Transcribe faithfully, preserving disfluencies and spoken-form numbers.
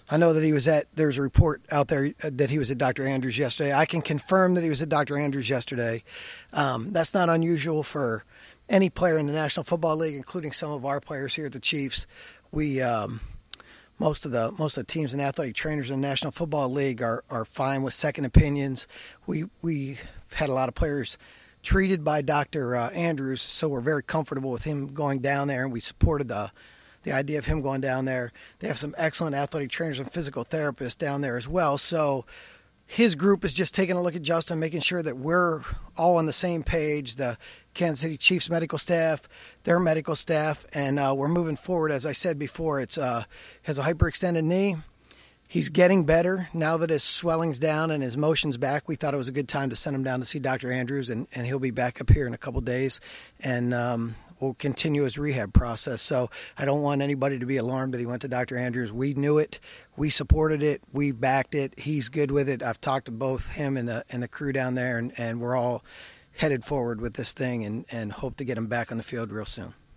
I know that he was at, there's a report out there that he was at Doctor Andrews yesterday. I can confirm that he was at Doctor Andrews yesterday. Um, that's not unusual for any player in the National Football League, including some of our players here at the Chiefs. We, um, most of the most of the teams and athletic trainers in the National Football League are, are fine with second opinions. We we had a lot of players treated by Doctor Uh, Andrews, so we're very comfortable with him going down there, and we supported the the idea of him going down there. They have some excellent athletic trainers and physical therapists down there as well. So his group is just taking a look at Justin, making sure that we're all on the same page, the Kansas City Chiefs medical staff, their medical staff, and uh, we're moving forward. As I said before, it's uh, has a hyperextended knee. He's getting better now that his swelling's down and his motion's back. We thought it was a good time to send him down to see Doctor Andrews, and, and he'll be back up here in a couple days, and um, we'll continue his rehab process. So I don't want anybody to be alarmed that he went to Doctor Andrews. We knew it. We supported it. We backed it. He's good with it. I've talked to both him and the, and the crew down there, and, and we're all headed forward with this thing and, and hope to get him back on the field real soon.